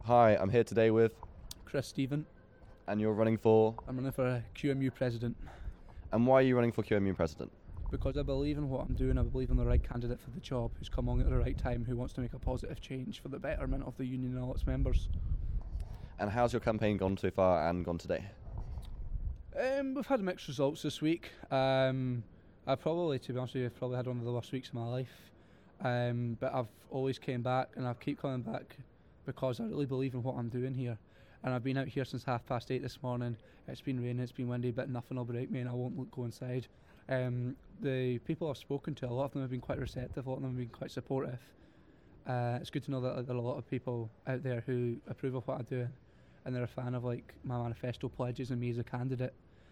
Hi, I'm here today with... Chris Stephen. And you're running for... I'm running for QMU President. And why are you running for QMU President? Because I believe in what I'm doing. I believe I'm the right candidate for the job, who's come along at the right time, who wants to make a positive change for the betterment of the union and all its members. And how's your campaign gone so far and gone today? We've had mixed results this week. I probably, to be honest with you, I've probably had one of the worst weeks of my life. But I've always came back, and I keep coming back because I really believe in what I'm doing here. And I've been out here since 8:30 this morning. It's been raining, it's been windy, but nothing will break me, and I won't go inside. The people I've spoken to, a lot of them have been quite receptive, a lot of them have been quite supportive. It's good to know that there are a lot of people out there who approve of what I do, and they're a fan of like my manifesto pledges and me as a candidate.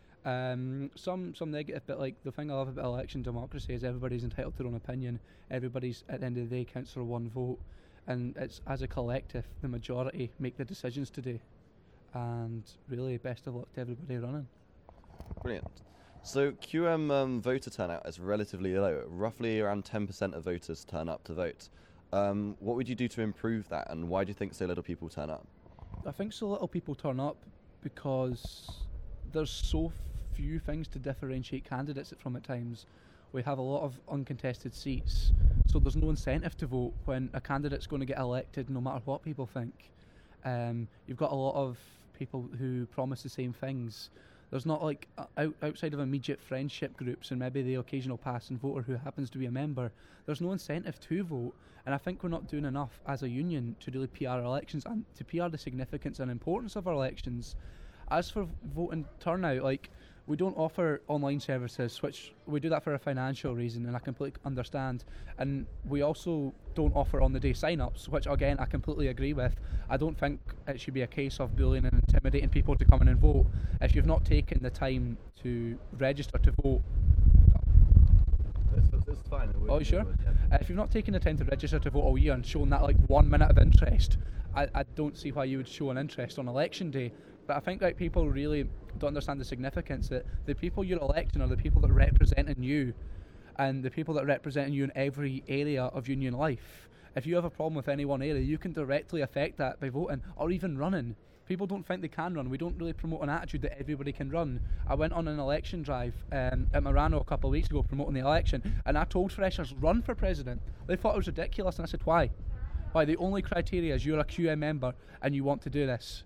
Some negative, but like the thing I love about election democracy is everybody's entitled to their own opinion. Everybody's at the end of the day counts for one vote, and it's as a collective the majority make the decisions today. And really, best of luck to everybody running. Brilliant. So QM voter turnout is relatively low. Roughly around 10% of voters turn up to vote. What would you do to improve that, and why do you think so little people turn up? I think so little people turn up because there's so few things to differentiate candidates from at times. We have a lot of uncontested seats, so there's no incentive to vote when a candidate's going to get elected no matter what people think. You've got a lot of people who promise the same things. There's not like outside of immediate friendship groups and maybe the occasional passing voter who happens to be a member, there's no incentive to vote, and I think we're not doing enough as a union to really PR our elections and to PR the significance and importance of our elections. As for voting turnout, like, we don't offer online services, which we do that for a financial reason, and I completely understand. And we also don't offer on-the-day sign-ups, which again I completely agree with. I don't think it should be a case of bullying and intimidating people to come in and vote. If you've not taken the time to register to vote, It's fine. Oh, you sure? If you've not taken the time to register to vote all year and shown that like 1 minute of interest, I don't see why you would show an interest on election day. But I think like people really don't understand the significance that the people you're electing are the people that representing you, and the people that representing you in every area of union life. If you have a problem with any one area, you can directly affect that by voting or even running. People don't think they can run. We don't really promote an attitude that everybody can run. I went on an election drive at Marano a couple of weeks ago promoting the election, and I told freshers, run for president. They thought it was ridiculous, and I said, why? Why? The only criteria is you're a QM member and you want to do this.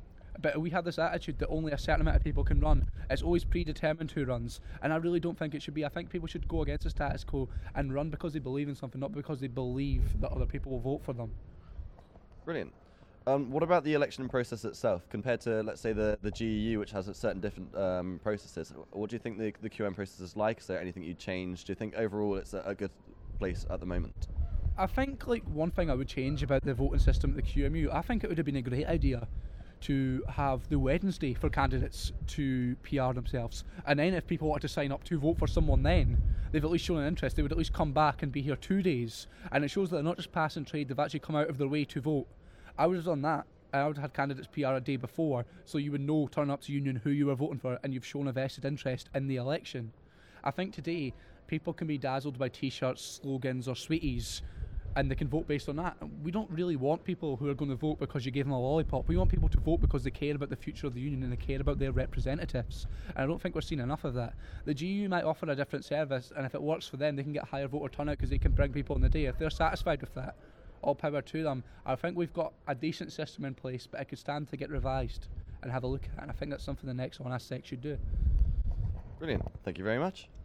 But we have this attitude that only a certain amount of people can run. It's always predetermined who runs, and I really don't think it should be. I think people should go against the status quo and run because they believe in something, not because they believe that other people will vote for them. Brilliant. What about the election process itself compared to, let's say, the GEU, which has a certain different processes? What do you think the QM process is like? Is there anything you'd change? Do you think overall it's a good place at the moment? I think like one thing I would change about the voting system at the QMU, I think it would have been a great idea to have the Wednesday for candidates to PR themselves, and then if people wanted to sign up to vote for someone, then they've at least shown an interest. They would at least come back and be here 2 days, and it shows that they're not just passing trade, they've actually come out of their way to vote. I would have done that. I would have had candidates PR a day before, so you would know, turn up to union, who you were voting for, and you've shown a vested interest in the election. I think today people can be dazzled by t-shirts, slogans or sweeties, and they can vote based on that. We don't really want people who are going to vote because you gave them a lollipop. We want people to vote because they care about the future of the union and they care about their representatives. And I don't think we're seeing enough of that. The GU might offer a different service, and if it works for them, they can get higher voter turnout because they can bring people on the day. If they're satisfied with that, all power to them. I think we've got a decent system in place, but it could stand to get revised and have a look at it. And I think that's something the next ONASSEC should do. Brilliant. Thank you very much.